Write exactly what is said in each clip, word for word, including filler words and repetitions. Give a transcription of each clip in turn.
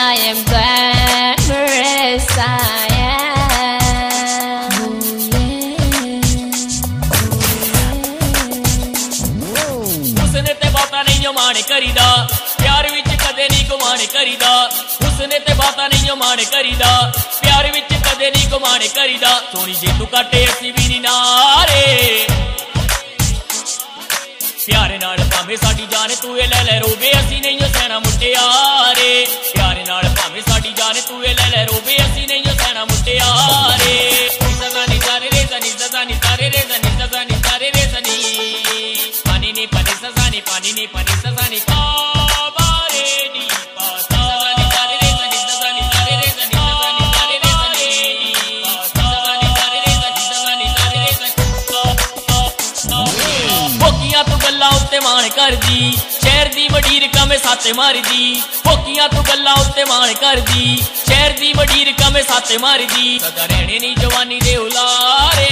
I am glamorous, I am. उसने ते बाता नहीं माने करीदा, प्यार विच कदे नहीं गुमान करीदा। उसने ते बाता नहीं माने करीदा, प्यार विच कदे नहीं गुमान करीदा। सोनी जे तू काटे असी भी नहीं नारे, प्यारे नाल भावें साडी जान तू ए ले ले रोवे, असी नहीं हो सहना मुटियारे। प्यारे नाल भावें साडी जान तू ए ले ले रोवे, असी नहीं हो सहना मुटियारे। सजा नी सारे रे सनी, सजा नी सारे रे सनी, सजा नी सारे रे सनी। पानी नी पानी सजा नी, पानी नी पानी सजा नी पाबारे नी पासा। सजा नी सारे रे सनी, सजा नी सारे रे सनी, सजा नी सारे रे सनी पासा। सजा नी सारे रे सनी, सजा नी सारे रे सनी। भोकियां तू गल्लां उत्ते मान करदी, शहर दी वडी रकम साते मारदी। भोकियां तू गल्लां उत्ते मान करदी, शहर दी वडी रकम साते मारदी। सदा रहने नी जवानी दे उलारे,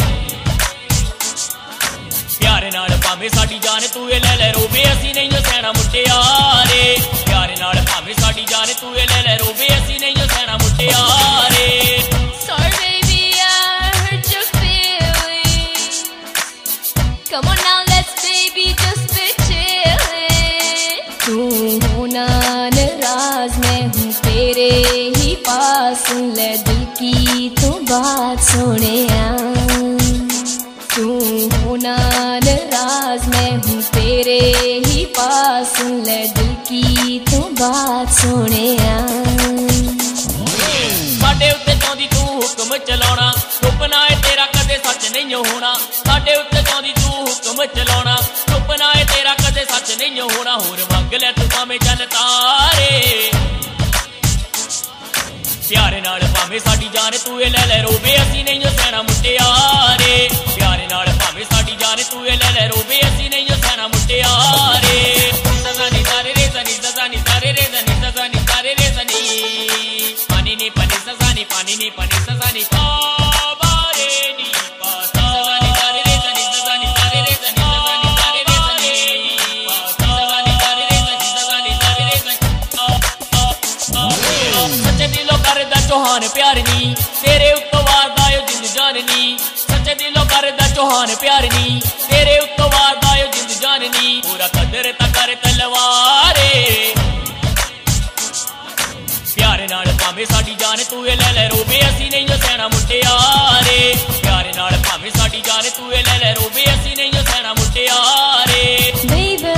प्यारे नाल भावें साडी जान तू ए ले ले रोवे, असी नहीं हो सहना मुटियारे। प्यारे नाल भावें साडी जान तू ए ले ले रोवे, असी नहीं हो सहना मुटियारे। Sorry baby, I hurt your feelings. Come on now, let's baby just be chillin'. तू होना नाराज, मैं हूँ तेरे ही पास, सुन ले दिल की तू बात सोनिया। तू होना नाराज, मैं हूँ तेरे ही पास, सुन ले दिल की तू बात सोनिया। साडे उत्ते चाहदी तू हुक्म चलाउणा, सुपना है तेरा कदे सच नहीं होना। साडे उत्ते चाहदी तू हुक्म चलाउणा, सुपना है तेरा कदे सच नहीं होना। होर मंग ले तू भावें चल तारे, प्यारे नाल भावें साडी जान तू ए ले ले रोवे, असी नहीं हो सहना मुटियारे। प्यारे नाल भावें साडी जान तू ए ले ले रोवे, असी नहीं हो सहना मुटियारे। सजा नी सारे रे सनी, सजा नी सारे रे सनी, सजा नी सारे रे सनी। पानी नी पानी सजा नी, पानी नी पानी सजा नी पाबारे नी पासा। सजा नी सारे रे सनी, सजा नी सारे रे सनी, सजा नी सारे रे सनी पासा। सजा नी सारे रे सनी, सजा नी सारे रे सनी। सच्चे दिलों करदा चौहान प्यार नी, तेरे उत्तों वारदा यो जिंद जान नी। सच्चे दिलों करदा चौहान प्यार नी, तेरे उत्तों वारदा यो जिंद जान नी। पूरा कदर ता कर तलवारे, प्यारे नाल भावें साडी जान तू ए ले ले रोवे, असी नहीं हो सहना मुटियारे। प्यारे नाल भावें साडी जान तू ए ले ले रोवे, असी नहीं हो सहना मुटियारे। Baby,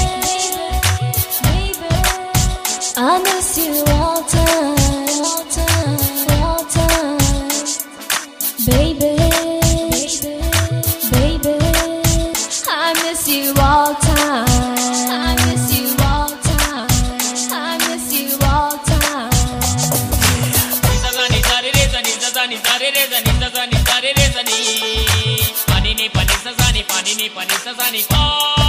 baby, I miss you all time, all time, all time. Baby, baby, I miss you all time, I miss you all time, I miss you all time. सजा नी सारे रे सनी, सजा नी सारे रे सनी, सजा नी सारे रे सनी। पानी नी पानी सजा नी, पानी नी पानी सजा नी पा।